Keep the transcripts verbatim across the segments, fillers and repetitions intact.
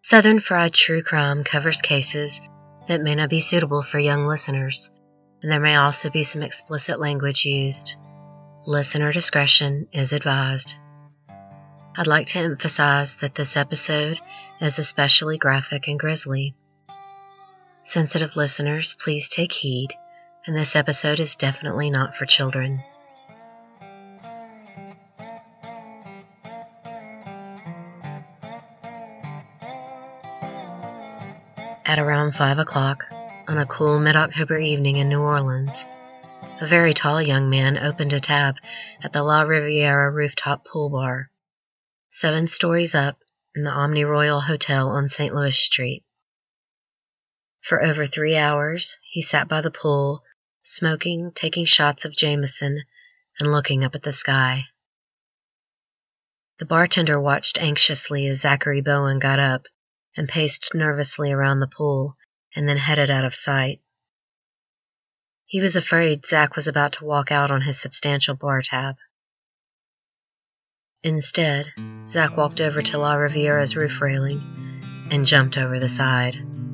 Southern Fried True Crime covers cases that may not be suitable for young listeners, and there may also be some explicit language used. Listener discretion is advised. I'd like to emphasize that this episode is especially graphic and grisly. Sensitive listeners, please take heed, and this episode is definitely not for children. At around five o'clock, on a cool mid-October evening in New Orleans, a very tall young man opened a tab at the La Riviera rooftop pool bar, seven stories up in the Omni Royal Hotel on Saint Louis Street. For over three hours, he sat by the pool, smoking, taking shots of Jameson, and looking up at the sky. The bartender watched anxiously as Zachary Bowen got up and paced nervously around the pool, and then headed out of sight. He was afraid Zach was about to walk out on his substantial bar tab. Instead, Zach walked over to La Riviera's roof railing and jumped over the side.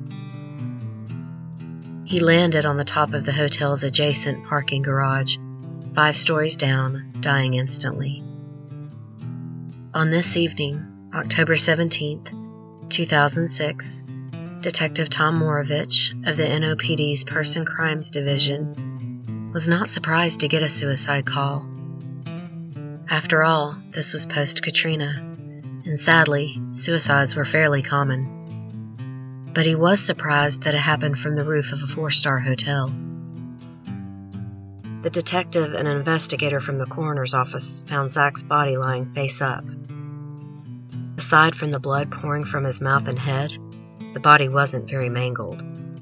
He landed on the top of the hotel's adjacent parking garage, five stories down, dying instantly. On this evening, October seventeenth, two thousand six, Detective Tom Moravich of the N O P D's Person Crimes Division was not surprised to get a suicide call. After all, this was post-Katrina, and sadly, suicides were fairly common. But he was surprised that it happened from the roof of a four-star hotel. The detective and an investigator from the coroner's office found Zach's body lying face up. Aside from the blood pouring from his mouth and head, the body wasn't very mangled.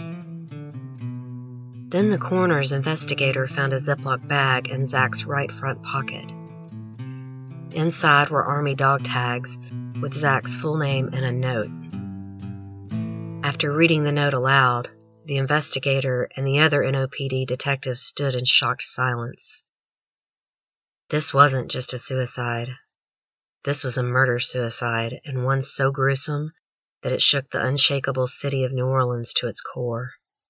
Then the coroner's investigator found a Ziploc bag in Zach's right front pocket. Inside were Army dog tags with Zach's full name and a note. After reading the note aloud, the investigator and the other N O P D detectives stood in shocked silence. This wasn't just a suicide. This was a murder-suicide, and one so gruesome that it shook the unshakable city of New Orleans to its core.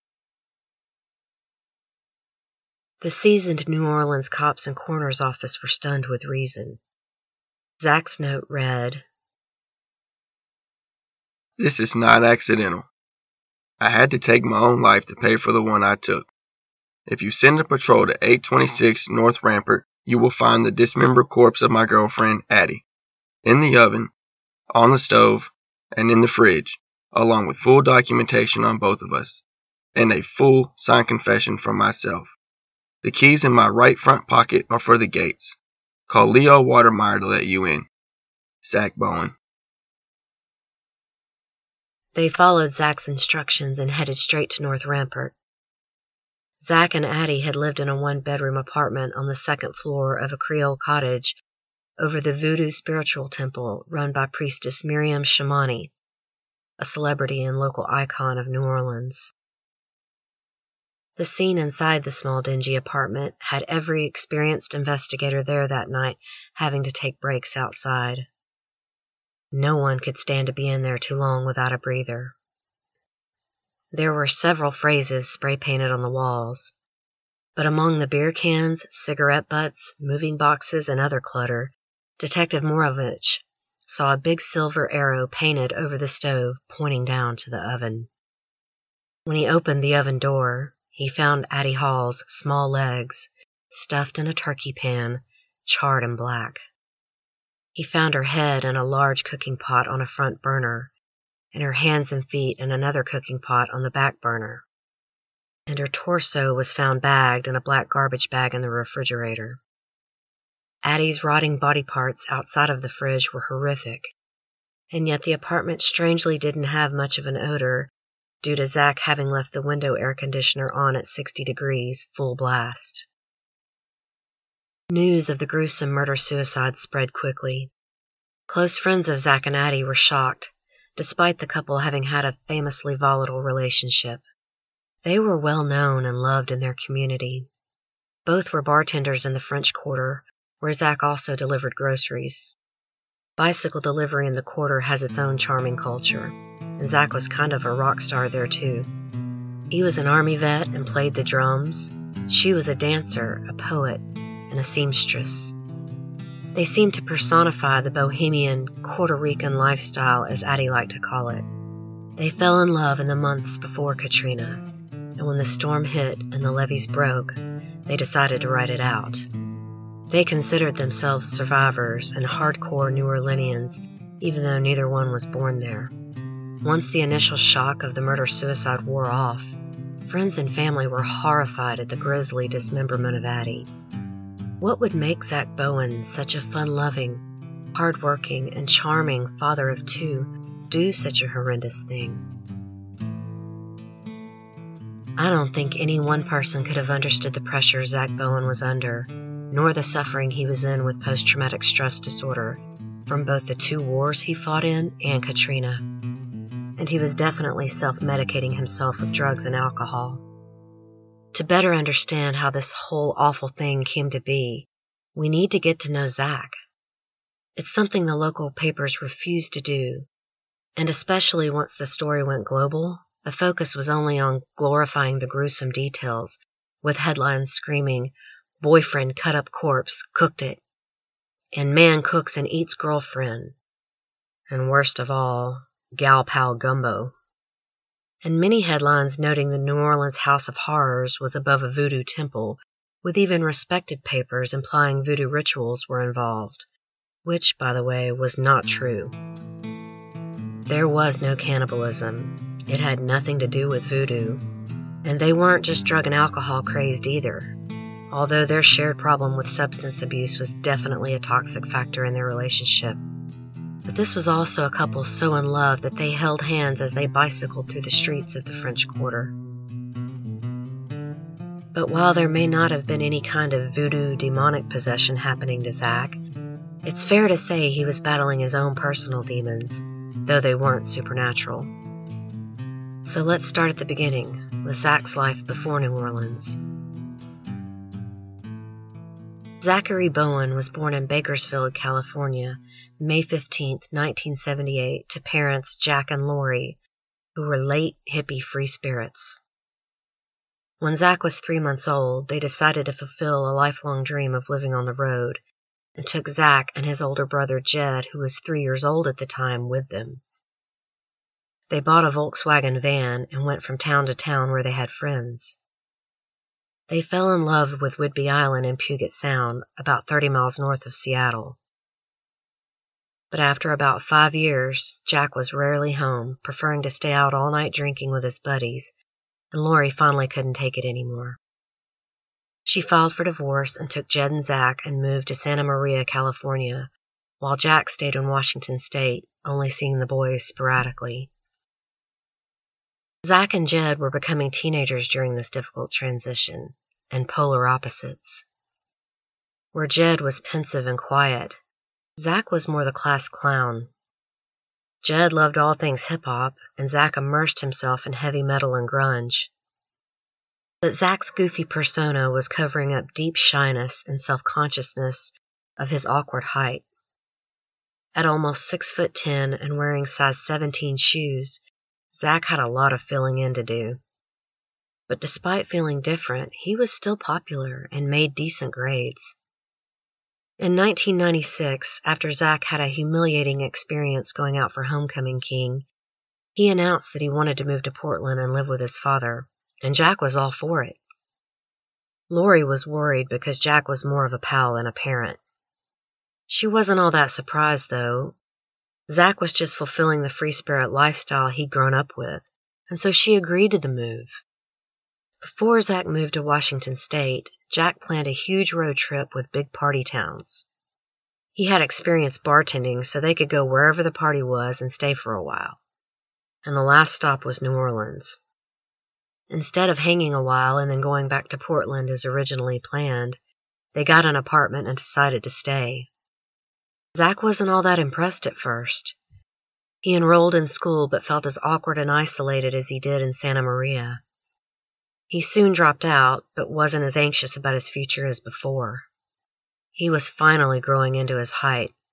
The seasoned New Orleans cops and coroner's office were stunned with reason. Zach's note read, "This is not accidental. I had to take my own life to pay for the one I took. If you send a patrol to eight twenty-six North Rampart, you will find the dismembered corpse of my girlfriend, Addie, in the oven, on the stove, and in the fridge, along with full documentation on both of us, and a full signed confession from myself. The keys in my right front pocket are for the gates. Call Leo Watermeyer to let you in. Zach Bowen." They followed Zach's instructions and headed straight to North Rampart. Zach and Addie had lived in a one-bedroom apartment on the second floor of a Creole cottage over the Voodoo spiritual temple run by priestess Miriam Shamani, a celebrity and local icon of New Orleans. The scene inside the small dingy apartment had every experienced investigator there that night having to take breaks outside. No one could stand to be in there too long without a breather. There were several phrases spray-painted on the walls, but among the beer cans, cigarette butts, moving boxes, and other clutter, Detective Moravich saw a big silver arrow painted over the stove pointing down to the oven. When he opened the oven door, he found Addie Hall's small legs stuffed in a turkey pan, charred and black. He found her head in a large cooking pot on a front burner, and her hands and feet in another cooking pot on the back burner. And her torso was found bagged in a black garbage bag in the refrigerator. Addie's rotting body parts outside of the fridge were horrific, and yet the apartment strangely didn't have much of an odor due to Zach having left the window air conditioner on at sixty degrees, full blast. News of the gruesome murder-suicide spread quickly. Close friends of Zach and Addie were shocked, despite the couple having had a famously volatile relationship. They were well known and loved in their community. Both were bartenders in the French Quarter, where Zach also delivered groceries. Bicycle delivery in the quarter has its own charming culture, and Zach was kind of a rock star there too. He was an Army vet and played the drums. She was a dancer, a poet, and a seamstress. They seemed to personify the bohemian Puerto Rican lifestyle, as Addie liked to call it. They fell in love in the months before Katrina, and when the storm hit and the levees broke, they decided to ride it out. They considered themselves survivors and hardcore New Orleanians, even though neither one was born there. Once the initial shock of the murder-suicide wore off, friends and family were horrified at the grisly dismemberment of Addie. What would make Zach Bowen, such a fun-loving, hard-working, and charming father of two, do such a horrendous thing? I don't think any one person could have understood the pressure Zach Bowen was under, nor the suffering he was in with post-traumatic stress disorder from both the two wars he fought in and Katrina. And he was definitely self-medicating himself with drugs and alcohol. To better understand how this whole awful thing came to be, we need to get to know Zach. It's something the local papers refused to do, and especially once the story went global, the focus was only on glorifying the gruesome details, with headlines screaming, "Boyfriend cut up corpse, cooked it," and "Man cooks and eats girlfriend," and worst of all, "Gal pal gumbo." And many headlines noting the New Orleans House of Horrors was above a voodoo temple, with even respected papers implying voodoo rituals were involved, which, by the way, was not true. There was no cannibalism. It had nothing to do with voodoo, and they weren't just drug and alcohol crazed either, although their shared problem with substance abuse was definitely a toxic factor in their relationship. But this was also a couple so in love that they held hands as they bicycled through the streets of the French Quarter. But while there may not have been any kind of voodoo demonic possession happening to Zach, it's fair to say he was battling his own personal demons, though they weren't supernatural. So let's start at the beginning, with Zach's life before New Orleans. Zachary Bowen was born in Bakersfield, California, May fifteenth, nineteen seventy-eight, to parents Jack and Lori, who were late hippie free spirits. When Zach was three months old, they decided to fulfill a lifelong dream of living on the road, and took Zach and his older brother Jed, who was three years old at the time, with them. They bought a Volkswagen van and went from town to town where they had friends. They fell in love with Whidbey Island in Puget Sound, about thirty miles north of Seattle. But after about five years, Jack was rarely home, preferring to stay out all night drinking with his buddies, and Lori finally couldn't take it anymore. She filed for divorce and took Jed and Zach and moved to Santa Maria, California, while Jack stayed in Washington State, only seeing the boys sporadically. Zach and Jed were becoming teenagers during this difficult transition, and polar opposites. Where Jed was pensive and quiet, Zach was more the class clown. Jed loved all things hip-hop, and Zach immersed himself in heavy metal and grunge. But Zach's goofy persona was covering up deep shyness and self-consciousness of his awkward height. At almost six foot ten and wearing size seventeen shoes, Zach had a lot of filling in to do. But despite feeling different, he was still popular and made decent grades. In nineteen ninety-six, after Zach had a humiliating experience going out for Homecoming King, he announced that he wanted to move to Portland and live with his father, and Jack was all for it. Lori was worried because Jack was more of a pal than a parent. She wasn't all that surprised, though. Zach was just fulfilling the free spirit lifestyle he'd grown up with, and so she agreed to the move. Before Zach moved to Washington State, Jack planned a huge road trip with big party towns. He had experience bartending, so they could go wherever the party was and stay for a while. And the last stop was New Orleans. Instead of hanging a while and then going back to Portland as originally planned, they got an apartment and decided to stay. Zach wasn't all that impressed at first. He enrolled in school but felt as awkward and isolated as he did in Santa Maria. He soon dropped out, but wasn't as anxious about his future as before. He was finally growing into his height,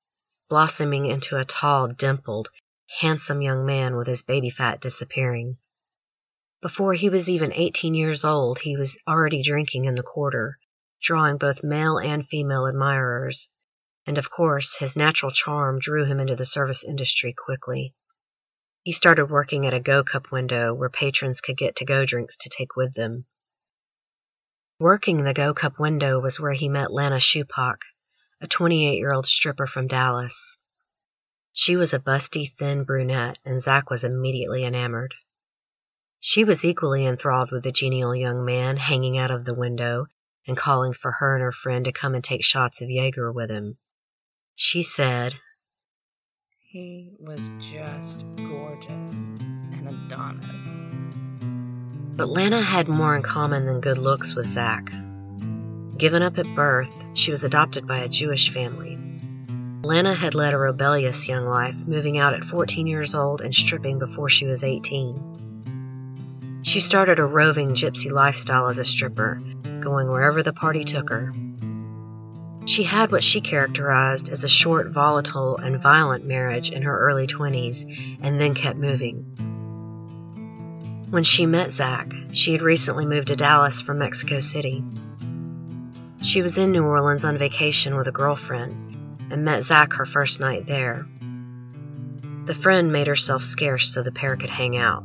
blossoming into a tall, dimpled, handsome young man with his baby fat disappearing. Before he was even eighteen years old, he was already drinking in the Quarter, drawing both male and female admirers, and of course his natural charm drew him into the service industry quickly. He started working at a Go Cup window where patrons could get to-go drinks to take with them. Working the Go Cup window was where he met Lana Schupak, a twenty-eight-year-old stripper from Dallas. She was a busty, thin brunette, and Zach was immediately enamored. She was equally enthralled with the genial young man hanging out of the window and calling for her and her friend to come and take shots of Jaeger with him. She said, "He was just gorgeous, an Adonis." But Lana had more in common than good looks with Zach. Given up at birth, she was adopted by a Jewish family. Lana had led a rebellious young life, moving out at fourteen years old and stripping before she was eighteen. She started a roving gypsy lifestyle as a stripper, going wherever the party took her. She had what she characterized as a short, volatile, and violent marriage in her early twenties, and then kept moving. When she met Zach, she had recently moved to Dallas from Mexico City. She was in New Orleans on vacation with a girlfriend, and met Zach her first night there. The friend made herself scarce so the pair could hang out.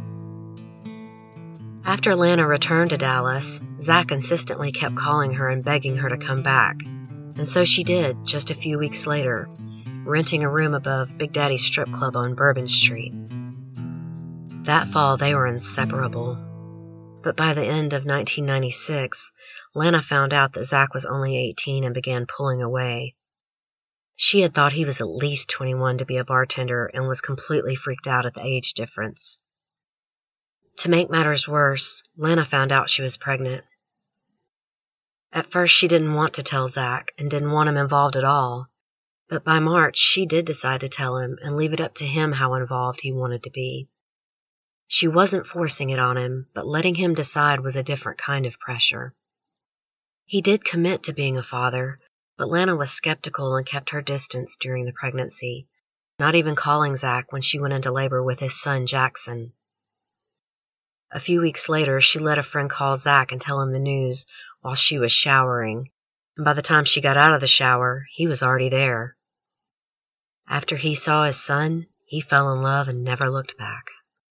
After Lana returned to Dallas, Zach insistently kept calling her and begging her to come back, and so she did just a few weeks later, renting a room above Big Daddy's strip club on Bourbon Street. That fall they were inseparable, but by the end of nineteen ninety-six, Lana found out that Zach was only eighteen and began pulling away. She had thought he was at least twenty-one to be a bartender and was completely freaked out at the age difference. To make matters worse, Lana found out she was pregnant. At first she didn't want to tell Zach and didn't want him involved at all, but by March she did decide to tell him and leave it up to him how involved he wanted to be. She wasn't forcing it on him, but letting him decide was a different kind of pressure. He did commit to being a father, but Lana was skeptical and kept her distance during the pregnancy, not even calling Zach when she went into labor with his son Jackson. A few weeks later, she let a friend call Zach and tell him the news while she was showering, and by the time she got out of the shower, he was already there. After he saw his son, he fell in love and never looked back.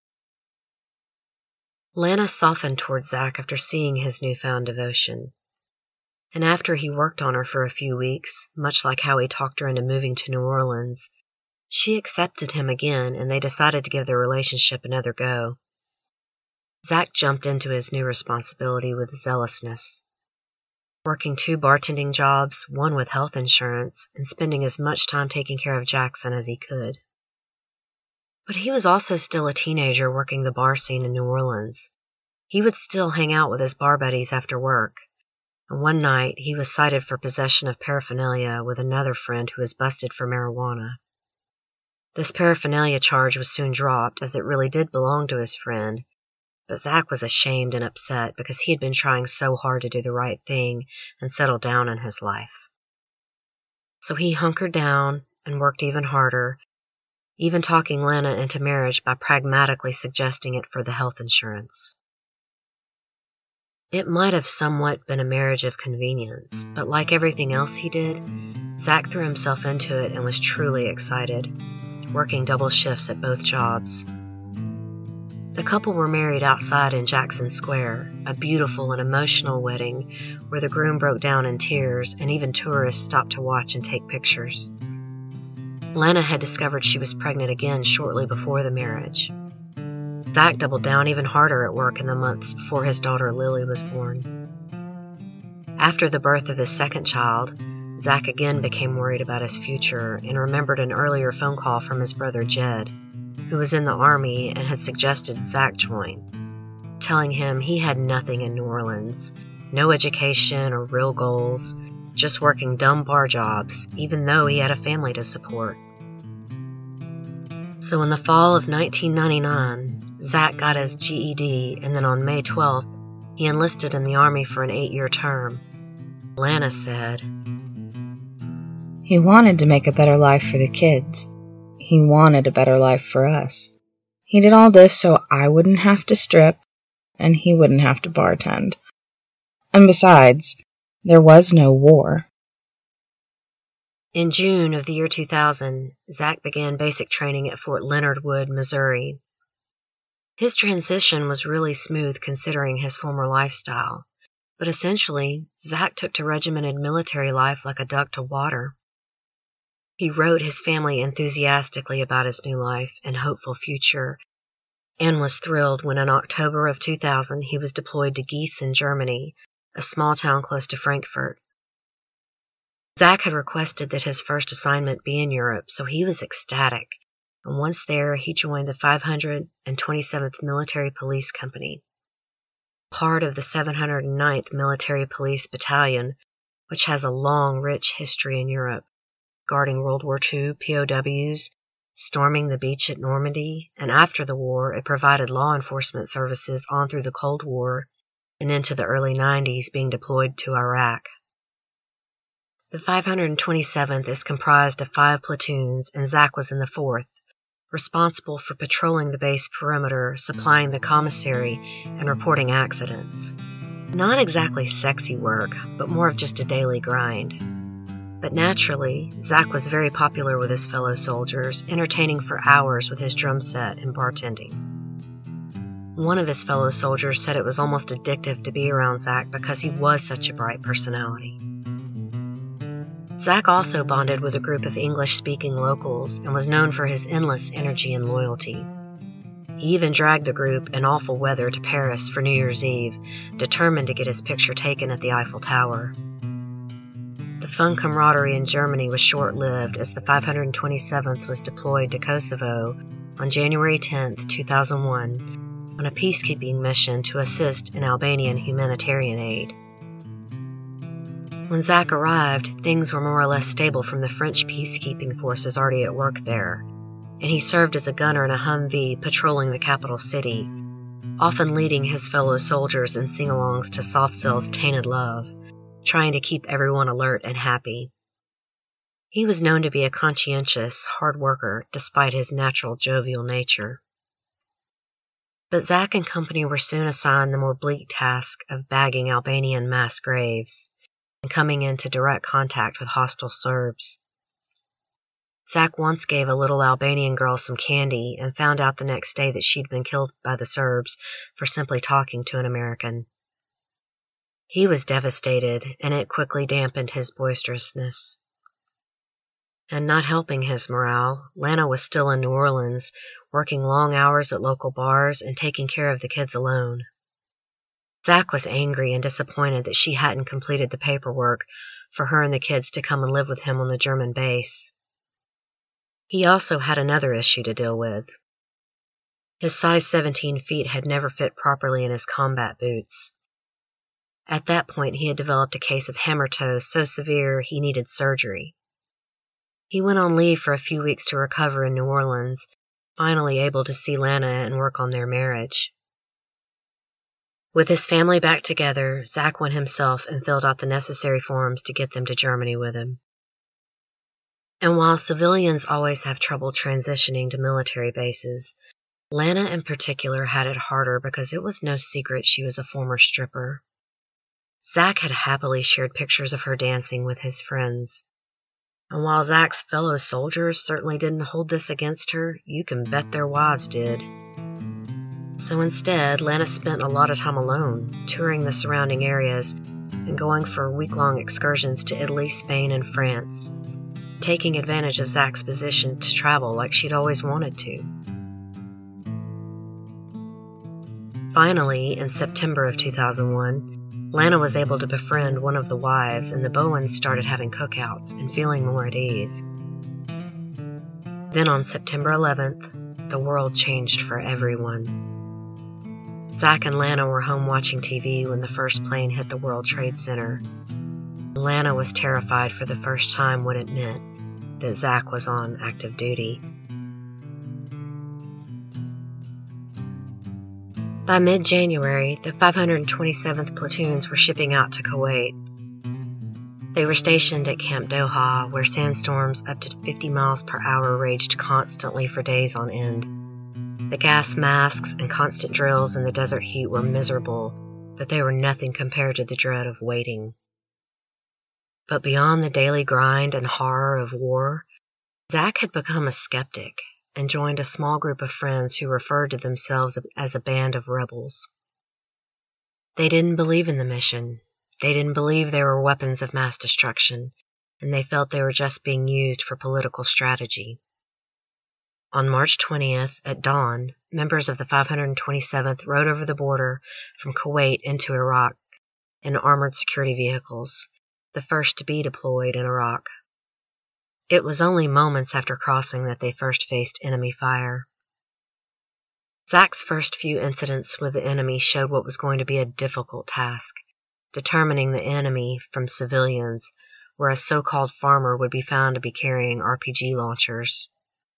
Lana softened towards Zach after seeing his newfound devotion. And after he worked on her for a few weeks, much like how he talked her into moving to New Orleans, she accepted him again and they decided to give their relationship another go. Zach jumped into his new responsibility with zealousness, working two bartending jobs, one with health insurance, and spending as much time taking care of Jackson as he could. But he was also still a teenager working the bar scene in New Orleans. He would still hang out with his bar buddies after work, and one night he was cited for possession of paraphernalia with another friend who was busted for marijuana. This paraphernalia charge was soon dropped, as it really did belong to his friend, but Zach was ashamed and upset because he had been trying so hard to do the right thing and settle down in his life. So he hunkered down and worked even harder, even talking Lana into marriage by pragmatically suggesting it for the health insurance. It might have somewhat been a marriage of convenience, but like everything else he did, Zach threw himself into it and was truly excited, working double shifts at both jobs. The couple were married outside in Jackson Square, a beautiful and emotional wedding where the groom broke down in tears and even tourists stopped to watch and take pictures. Lana had discovered she was pregnant again shortly before the marriage. Zach doubled down even harder at work in the months before his daughter Lily was born. After the birth of his second child, Zach again became worried about his future and remembered an earlier phone call from his brother Jed, who was in the Army and had suggested Zach join, telling him he had nothing in New Orleans, no education or real goals, just working dumb bar jobs, even though he had a family to support. So in the fall of nineteen ninety-nine, Zach got his G E D, and then on May twelfth, he enlisted in the Army for an eight-year term. Lana said, He wanted to make a better life for the kids. He wanted a better life for us. He did all this so I wouldn't have to strip, and he wouldn't have to bartend. And besides, there was no war. In June of the year two thousand, Zach began basic training at Fort Leonard Wood, Missouri. His transition was really smooth considering his former lifestyle, but essentially, Zach took to regimented military life like a duck to water. He wrote his family enthusiastically about his new life and hopeful future, and was thrilled when in October of two thousand he was deployed to Gießen, Germany, a small town close to Frankfurt. Zach had requested that his first assignment be in Europe, so he was ecstatic, and once there he joined the five hundred twenty-seventh Military Police Company, part of the seven hundred ninth Military Police Battalion, which has a long, rich history in Europe, guarding World War Two P O Ws, storming the beach at Normandy, and after the war it provided law enforcement services on through the Cold War and into the early nineties, being deployed to Iraq. The five hundred twenty-seventh is comprised of five platoons, and Zach was in the fourth, responsible for patrolling the base perimeter, supplying the commissary, and reporting accidents. Not exactly sexy work, but more of just a daily grind. But naturally, Zach was very popular with his fellow soldiers, entertaining for hours with his drum set and bartending. One of his fellow soldiers said it was almost addictive to be around Zach because he was such a bright personality. Zach also bonded with a group of English-speaking locals and was known for his endless energy and loyalty. He even dragged the group in awful weather to Paris for New Year's Eve, determined to get his picture taken at the Eiffel Tower. The fun camaraderie in Germany was short-lived as the five hundred twenty-seventh was deployed to Kosovo on January tenth, two thousand one, on a peacekeeping mission to assist in Albanian humanitarian aid. When Zach arrived, things were more or less stable from the French peacekeeping forces already at work there, and he served as a gunner in a Humvee patrolling the capital city, often leading his fellow soldiers in sing-alongs to Soft Cell's Tainted Love, trying to keep everyone alert and happy. He was known to be a conscientious, hard worker despite his natural jovial nature. But Zach and company were soon assigned the more bleak task of bagging Albanian mass graves and coming into direct contact with hostile Serbs. Zach once gave a little Albanian girl some candy and found out the next day that she'd been killed by the Serbs for simply talking to an American. He was devastated, and it quickly dampened his boisterousness. And not helping his morale, Lana was still in New Orleans, working long hours at local bars and taking care of the kids alone. Zach was angry and disappointed that she hadn't completed the paperwork for her and the kids to come and live with him on the German base. He also had another issue to deal with. His size seventeen feet had never fit properly in his combat boots. At that point, he had developed a case of hammer toe so severe he needed surgery. He went on leave for a few weeks to recover in New Orleans, finally able to see Lana and work on their marriage. With his family back together, Zach went himself and filled out the necessary forms to get them to Germany with him. And while civilians always have trouble transitioning to military bases, Lana in particular had it harder because it was no secret she was a former stripper. Zach had happily shared pictures of her dancing with his friends. And while Zach's fellow soldiers certainly didn't hold this against her, you can bet their wives did. So instead, Lana spent a lot of time alone, touring the surrounding areas and going for week-long excursions to Italy, Spain, and France, taking advantage of Zach's position to travel like she'd always wanted to. Finally, in September of two thousand one, Lana was able to befriend one of the wives, and the Bowens started having cookouts and feeling more at ease. Then on September eleventh, the world changed for everyone. Zach and Lana were home watching T V when the first plane hit the World Trade Center. Lana was terrified for the first time what it meant that Zach was on active duty. By mid-January, the five hundred twenty-seventh platoons were shipping out to Kuwait. They were stationed at Camp Doha, where sandstorms up to fifty miles per hour raged constantly for days on end. The gas masks and constant drills in the desert heat were miserable, but they were nothing compared to the dread of waiting. But beyond the daily grind and horror of war, Zach had become a skeptic and joined a small group of friends who referred to themselves as a band of rebels. They didn't believe in the mission. They didn't believe they were weapons of mass destruction, and they felt they were just being used for political strategy. On March twentieth, at dawn, members of the five hundred twenty-seventh rode over the border from Kuwait into Iraq in armored security vehicles, the first to be deployed in Iraq. It was only moments after crossing that they first faced enemy fire. Zach's first few incidents with the enemy showed what was going to be a difficult task, determining the enemy from civilians, where a so-called farmer would be found to be carrying R P G launchers.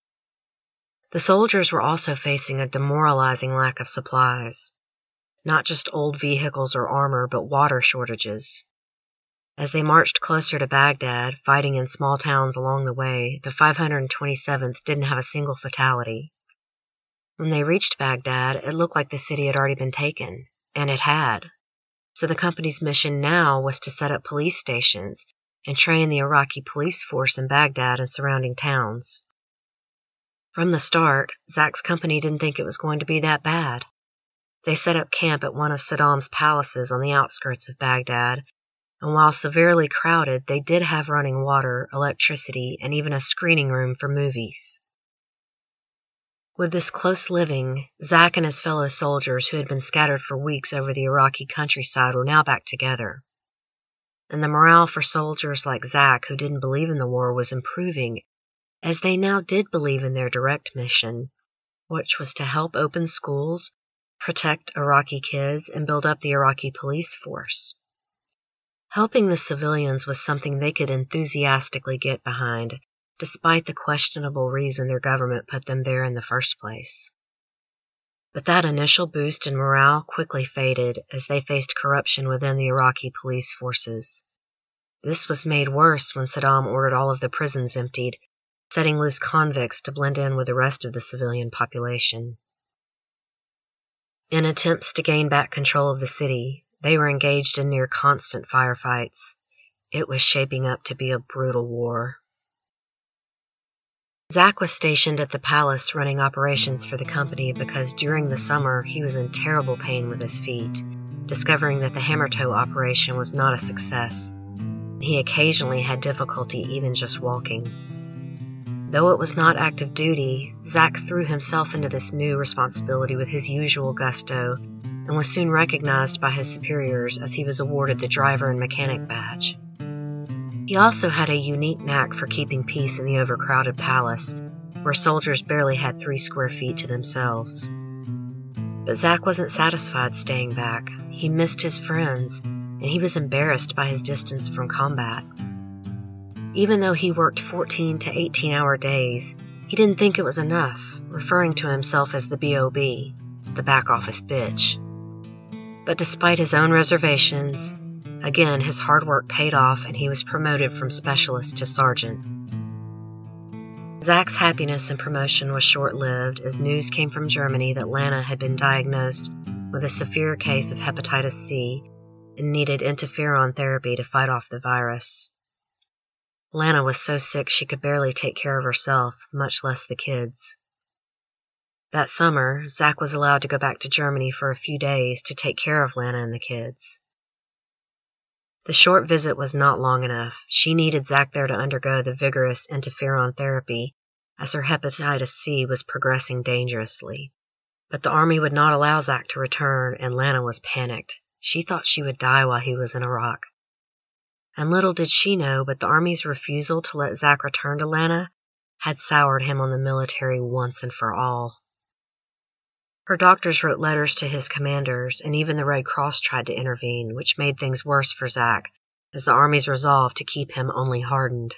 The soldiers were also facing a demoralizing lack of supplies, not just old vehicles or armor, but water shortages. As they marched closer to Baghdad, fighting in small towns along the way, the five hundred twenty-seventh didn't have a single fatality. When they reached Baghdad, it looked like the city had already been taken, and it had. So the company's mission now was to set up police stations and train the Iraqi police force in Baghdad and surrounding towns. From the start, Zach's company didn't think it was going to be that bad. They set up camp at one of Saddam's palaces on the outskirts of Baghdad, and while severely crowded, they did have running water, electricity, and even a screening room for movies. With this close living, Zach and his fellow soldiers who had been scattered for weeks over the Iraqi countryside were now back together. And the morale for soldiers like Zach who didn't believe in the war was improving, as they now did believe in their direct mission, which was to help open schools, protect Iraqi kids, and build up the Iraqi police force. Helping the civilians was something they could enthusiastically get behind, despite the questionable reason their government put them there in the first place. But that initial boost in morale quickly faded as they faced corruption within the Iraqi police forces. This was made worse when Saddam ordered all of the prisons emptied, setting loose convicts to blend in with the rest of the civilian population. In attempts to gain back control of the city, they were engaged in near constant firefights. It was shaping up to be a brutal war. Zach was stationed at the palace running operations for the company because during the summer he was in terrible pain with his feet, discovering that the hammer toe operation was not a success. He occasionally had difficulty even just walking. Though it was not active duty, Zach threw himself into this new responsibility with his usual gusto and was soon recognized by his superiors as he was awarded the driver and mechanic badge. He also had a unique knack for keeping peace in the overcrowded palace, where soldiers barely had three square feet to themselves. But Zach wasn't satisfied staying back. He missed his friends, and he was embarrassed by his distance from combat. Even though he worked fourteen to eighteen hour days, he didn't think it was enough, referring to himself as the B O B, the back office bitch. But despite his own reservations, again, his hard work paid off and he was promoted from specialist to sergeant. Zach's happiness and promotion was short-lived as news came from Germany that Lana had been diagnosed with a severe case of hepatitis C and needed interferon therapy to fight off the virus. Lana was so sick she could barely take care of herself, much less the kids. That summer, Zach was allowed to go back to Germany for a few days to take care of Lana and the kids. The short visit was not long enough. She needed Zach there to undergo the vigorous interferon therapy, as her hepatitis C was progressing dangerously. But the army would not allow Zach to return, and Lana was panicked. She thought she would die while he was in Iraq. And little did she know, but the army's refusal to let Zach return to Lana had soured him on the military once and for all. Her doctors wrote letters to his commanders, and even the Red Cross tried to intervene, which made things worse for Zach, as the Army's resolve to keep him only hardened.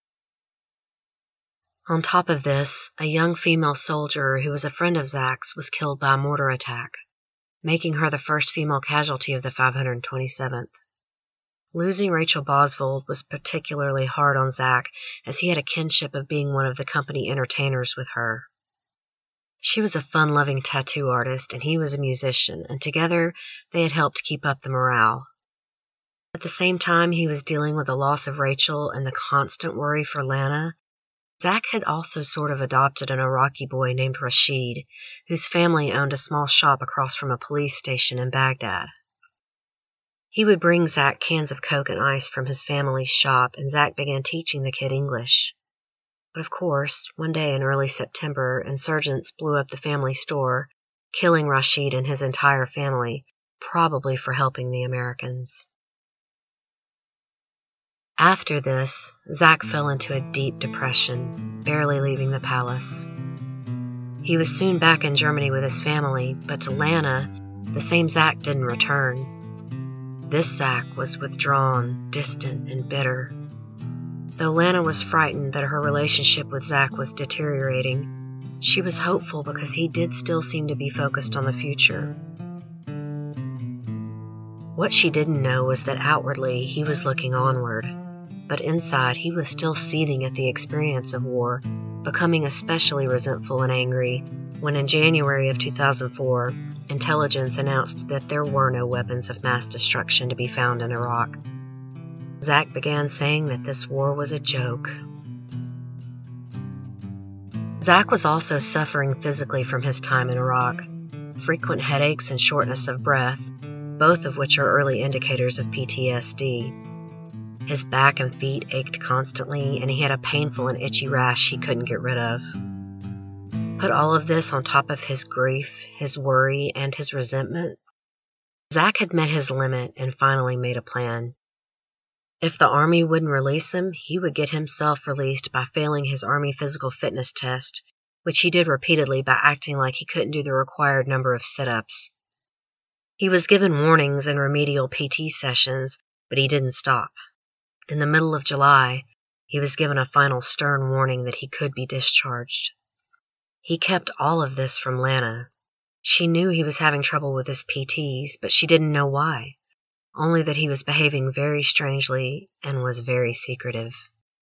On top of this, a young female soldier who was a friend of Zach's was killed by a mortar attack, making her the first female casualty of the five hundred twenty-seventh. Losing Rachel Bosvold was particularly hard on Zach, as he had a kinship of being one of the company entertainers with her. She was a fun-loving tattoo artist, and he was a musician, and together they had helped keep up the morale. At the same time he was dealing with the loss of Rachel and the constant worry for Lana, Zach had also sort of adopted an Iraqi boy named Rashid, whose family owned a small shop across from a police station in Baghdad. He would bring Zach cans of Coke and ice from his family's shop, and Zach began teaching the kid English. But of course, one day in early September, insurgents blew up the family store, killing Rashid and his entire family, probably for helping the Americans. After this, Zach fell into a deep depression, barely leaving the palace. He was soon back in Germany with his family, but to Lana, the same Zach didn't return. This Zach was withdrawn, distant, and bitter. Though Lana was frightened that her relationship with Zach was deteriorating, she was hopeful because he did still seem to be focused on the future. What she didn't know was that outwardly he was looking onward, but inside he was still seething at the experience of war, becoming especially resentful and angry when in January of two thousand four, intelligence announced that there were no weapons of mass destruction to be found in Iraq. Zach began saying that this war was a joke. Zach was also suffering physically from his time in Iraq, frequent headaches and shortness of breath, both of which are early indicators of P T S D. His back and feet ached constantly, and he had a painful and itchy rash he couldn't get rid of. Put all of this on top of his grief, his worry, and his resentment, Zach had met his limit and finally made a plan. If the Army wouldn't release him, he would get himself released by failing his Army physical fitness test, which he did repeatedly by acting like he couldn't do the required number of sit-ups. He was given warnings and remedial P T sessions, but he didn't stop. In the middle of July, he was given a final stern warning that he could be discharged. He kept all of this from Lana. She knew he was having trouble with his P Ts, but she didn't know why, only that he was behaving very strangely and was very secretive.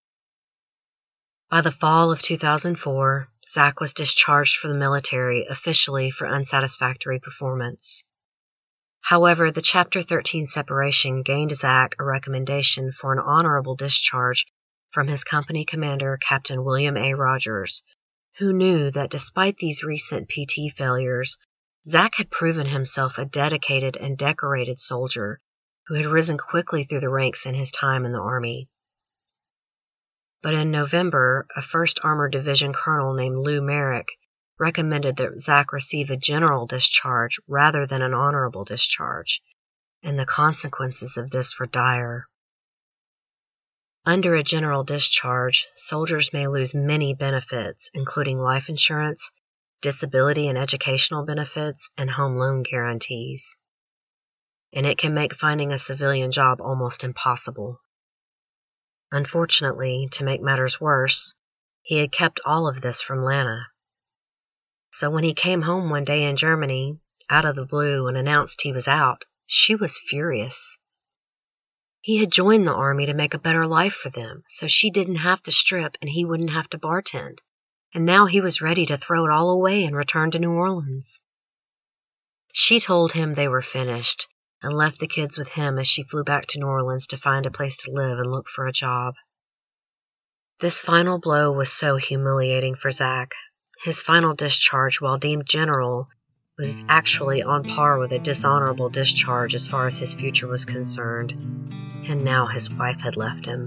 By the fall of two thousand four, Zach was discharged from the military officially for unsatisfactory performance. However, the Chapter thirteen separation gained Zach a recommendation for an honorable discharge from his company commander, Captain William A. Rogers, who knew that despite these recent P T failures, Zach had proven himself a dedicated and decorated soldier who had risen quickly through the ranks in his time in the Army. But in November, a first Armored Division colonel named Lou Merrick recommended that Zach receive a general discharge rather than an honorable discharge, and the consequences of this were dire. Under a general discharge, soldiers may lose many benefits, including life insurance, disability and educational benefits, and home loan guarantees. And it can make finding a civilian job almost impossible. Unfortunately, to make matters worse, he had kept all of this from Lana. So when he came home one day in Germany, out of the blue, and announced he was out, she was furious. He had joined the Army to make a better life for them, so she didn't have to strip and he wouldn't have to bartend. And now he was ready to throw it all away and return to New Orleans. She told him they were finished, and left the kids with him as she flew back to New Orleans to find a place to live and look for a job. This final blow was so humiliating for Zach. His final discharge, while deemed general, was actually on par with a dishonorable discharge as far as his future was concerned, and now his wife had left him.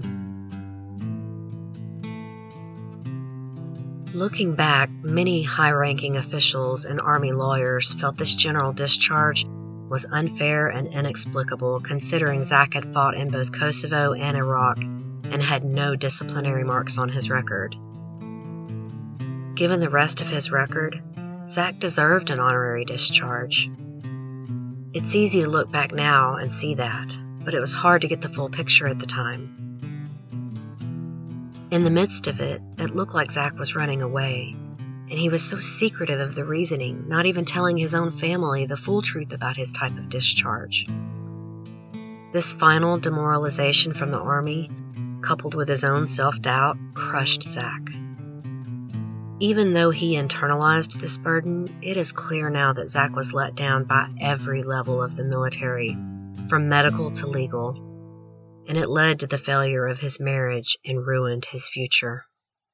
Looking back, many high-ranking officials and Army lawyers felt this general discharge was unfair and inexplicable, considering Zach had fought in both Kosovo and Iraq and had no disciplinary marks on his record. Given the rest of his record, Zach deserved an honorary discharge. It's easy to look back now and see that, but it was hard to get the full picture at the time. In the midst of it, it looked like Zach was running away, and he was so secretive of the reasoning, not even telling his own family the full truth about his type of discharge. This final demoralization from the army, coupled with his own self-doubt, crushed Zach. Even though he internalized this burden, it is clear now that Zach was let down by every level of the military, from medical to legal, and it led to the failure of his marriage and ruined his future.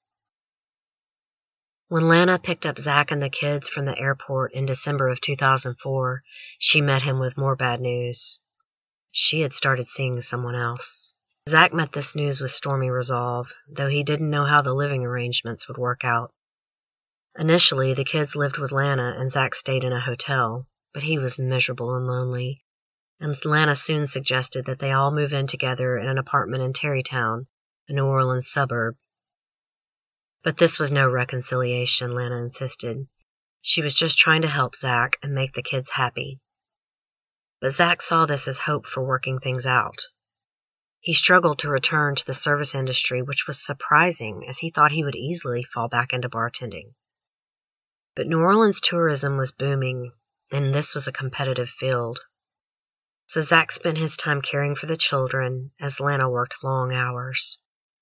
When Lana picked up Zach and the kids from the airport in December of two thousand four, she met him with more bad news. She had started seeing someone else. Zach met this news with stormy resolve, though he didn't know how the living arrangements would work out. Initially, the kids lived with Lana and Zach stayed in a hotel, but he was miserable and lonely, and Lana soon suggested that they all move in together in an apartment in Tarrytown, a New Orleans suburb. But this was no reconciliation, Lana insisted. She was just trying to help Zach and make the kids happy. But Zach saw this as hope for working things out. He struggled to return to the service industry, which was surprising, as he thought he would easily fall back into bartending. But New Orleans tourism was booming, and this was a competitive field. So Zach spent his time caring for the children as Lana worked long hours.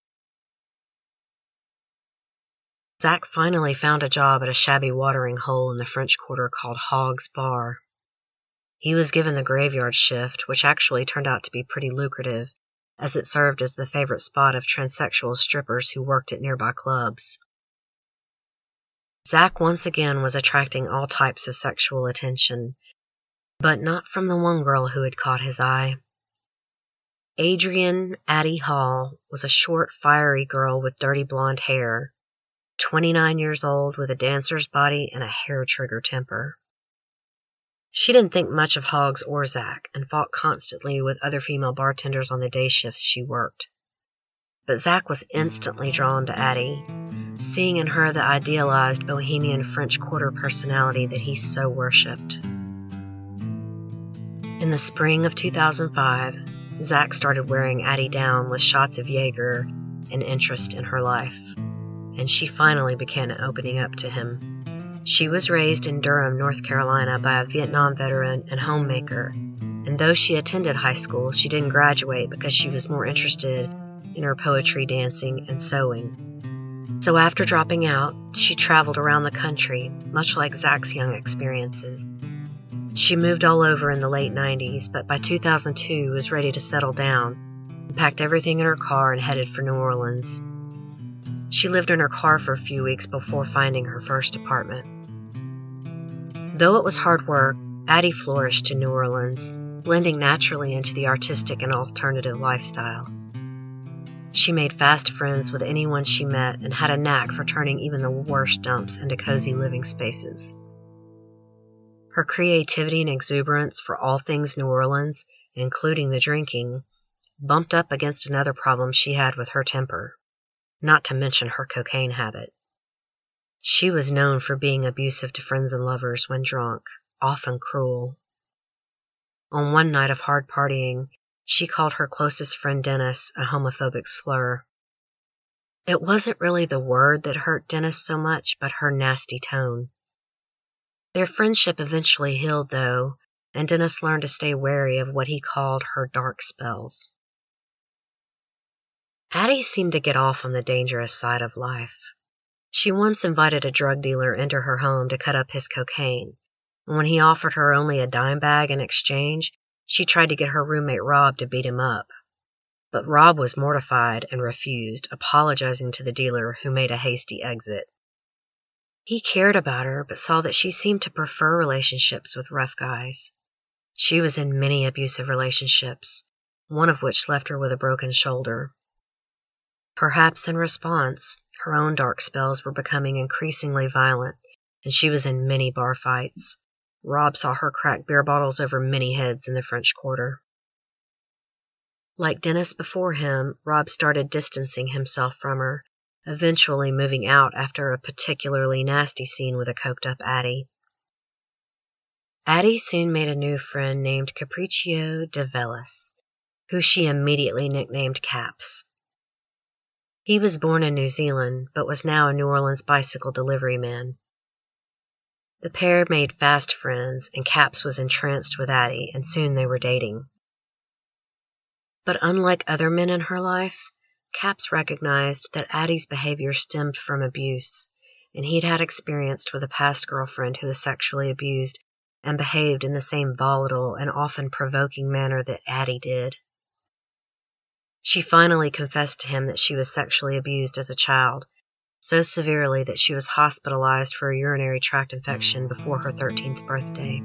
Zach finally found a job at a shabby watering hole in the French Quarter called Hogg's Bar. He was given the graveyard shift, which actually turned out to be pretty lucrative, as it served as the favorite spot of transsexual strippers who worked at nearby clubs. Zach once again was attracting all types of sexual attention, but not from the one girl who had caught his eye. Adrienne Addie Hall was a short, fiery girl with dirty blonde hair, twenty-nine years old, with a dancer's body and a hair-trigger temper. She didn't think much of Hoggs or Zach, and fought constantly with other female bartenders on the day shifts she worked. But Zach was instantly drawn to Addie, seeing in her the idealized bohemian French Quarter personality that he so worshipped. In the spring of two thousand five, Zach started wearing Addie down with shots of Jaeger and interest in her life, and she finally began opening up to him. She was raised in Durham, North Carolina by a Vietnam veteran and homemaker, and though she attended high school, she didn't graduate because she was more interested in her poetry, dancing, and sewing. So after dropping out, she traveled around the country, much like Zach's young experiences. She moved all over in the late nineties, but by two thousand two was ready to settle down, and packed everything in her car and headed for New Orleans. She lived in her car for a few weeks before finding her first apartment. Though it was hard work, Addie flourished in New Orleans, blending naturally into the artistic and alternative lifestyle. She made fast friends with anyone she met and had a knack for turning even the worst dumps into cozy living spaces. Her creativity and exuberance for all things New Orleans, including the drinking, bumped up against another problem she had with her temper, not to mention her cocaine habit. She was known for being abusive to friends and lovers when drunk, often cruel. On one night of hard partying, she called her closest friend Dennis a homophobic slur. It wasn't really the word that hurt Dennis so much, but her nasty tone. Their friendship eventually healed, though, and Dennis learned to stay wary of what he called her dark spells. Addie seemed to get off on the dangerous side of life. She once invited a drug dealer into her home to cut up his cocaine, and when he offered her only a dime bag in exchange, she tried to get her roommate Rob to beat him up. But Rob was mortified and refused, apologizing to the dealer, who made a hasty exit. He cared about her, but saw that she seemed to prefer relationships with rough guys. She was in many abusive relationships, one of which left her with a broken shoulder. Perhaps in response, her own dark spells were becoming increasingly violent, and she was in many bar fights. Rob saw her crack beer bottles over many heads in the French Quarter. Like Dennis before him, Rob started distancing himself from her, eventually moving out after a particularly nasty scene with a coked-up Addie. Addie soon made a new friend named Capriccio de Velis, who she immediately nicknamed Caps. He was born in New Zealand, but was now a New Orleans bicycle delivery man. The pair made fast friends, and Caps was entranced with Addie, and soon they were dating. But unlike other men in her life, Capps recognized that Addie's behavior stemmed from abuse, and he'd had experience with a past girlfriend who was sexually abused and behaved in the same volatile and often provoking manner that Addie did. She finally confessed to him that she was sexually abused as a child, so severely that she was hospitalized for a urinary tract infection before her thirteenth birthday.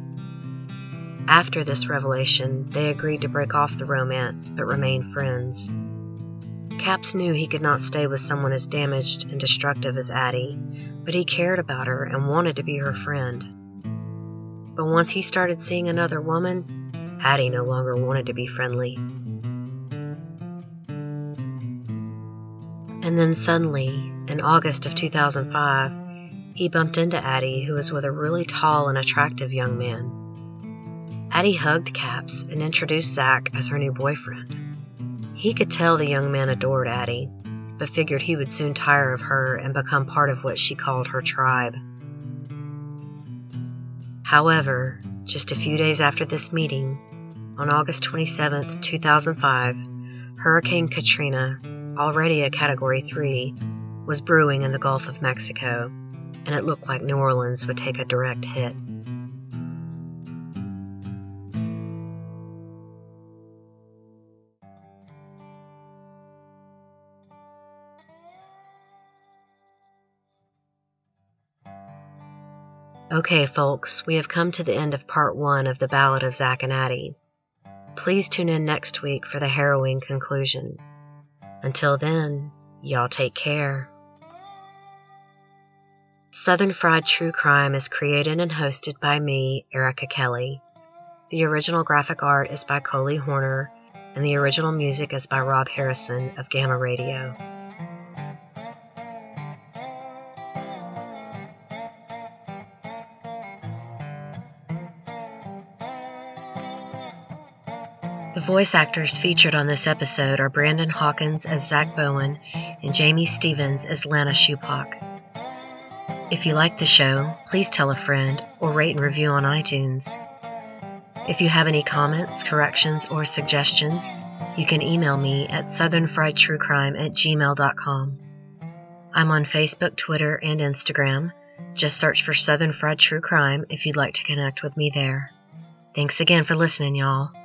After this revelation, they agreed to break off the romance, but remain friends. Capps knew he could not stay with someone as damaged and destructive as Addie, but he cared about her and wanted to be her friend. But once he started seeing another woman, Addie no longer wanted to be friendly. And then suddenly, in August of two thousand five, he bumped into Addie, who was with a really tall and attractive young man. Addie hugged Capps and introduced Zach as her new boyfriend. He could tell the young man adored Addie, but figured he would soon tire of her and become part of what she called her tribe. However, just a few days after this meeting, on August twenty-seventh, two thousand five, Hurricane Katrina, already a Category three, was brewing in the Gulf of Mexico, and it looked like New Orleans would take a direct hit. Okay, folks, we have come to the end of part one of the Ballad of Zach and Addie. Please tune in next week for the harrowing conclusion. Until then, y'all take care. Southern Fried True Crime is created and hosted by me, Erica Kelly. The original graphic art is by Coley Horner, and the original music is by Rob Harrison of Gamma Radio. The voice actors featured on this episode are Brandon Hawkins as Zach Bowen and Jamie Stevens as Lana Shupak. If you like the show, please tell a friend or rate and review on iTunes. If you have any comments, corrections, or suggestions, you can email me at southernfriedtruecrime at gmail dot com. I'm on Facebook, Twitter, and Instagram. Just search for Southern Fried True Crime if you'd like to connect with me there. Thanks again for listening, y'all.